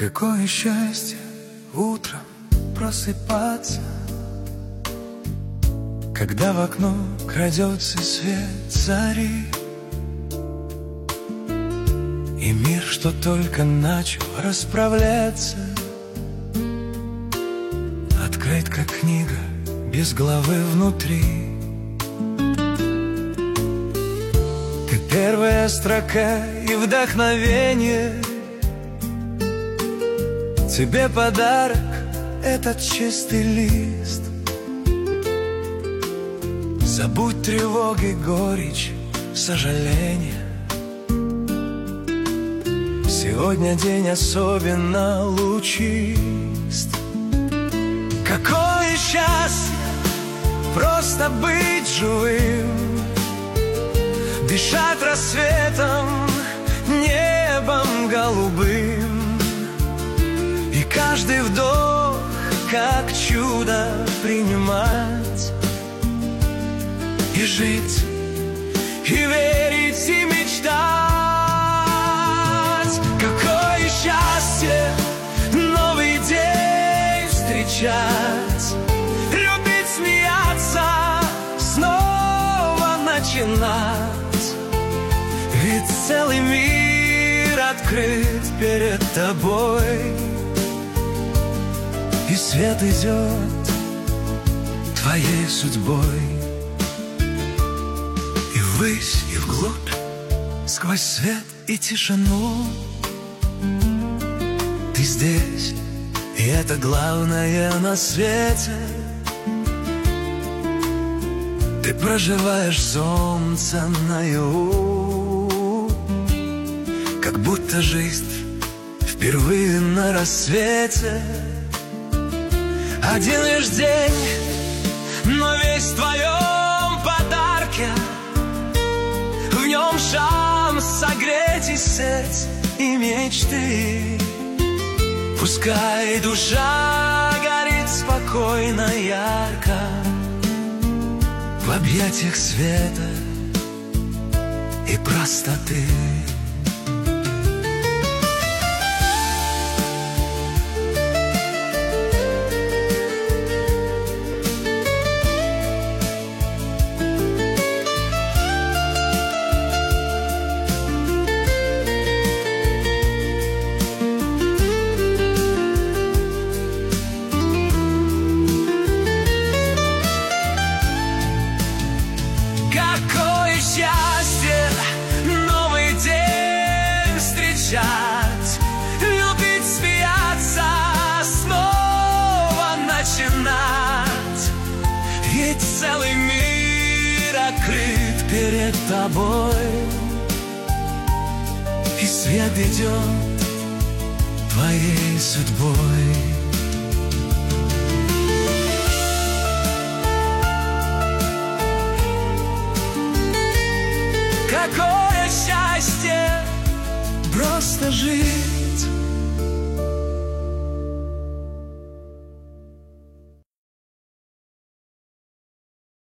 Какое счастье утром просыпаться, когда в окно крадется свет зари, и мир, что только начал расправляться, открыт, как книга, без главы внутри. Ты первая строка и вдохновение, тебе подарок этот чистый лист. Забудь тревоги, горечь, сожаление. Сегодня день особенно лучист. Какое счастье просто быть живым, дышать рассветом, небом голубым, и каждый вдох как чудо принимать, и жить, и верить, и мечтать. Какое счастье новый день встречать, любить, смеяться, снова начинать. Ведь целый мир открыт перед тобой, и свет идет твоей судьбой. И ввысь, и вглубь, сквозь свет и тишину, ты здесь, и это главное на свете. Ты проживаешь солнце наяву, как будто жизнь впервые на рассвете. Один лишь день, но весь в твоем подарке, в нем шанс согреть и сердце, и мечты. Пускай душа горит спокойно, ярко в объятиях света и простоты. Какое счастье новый день встречать, любить, смеяться, снова начинать. Ведь целый мир открыт перед тобой, и свет идет твоей судьбой. Какое счастье просто жить,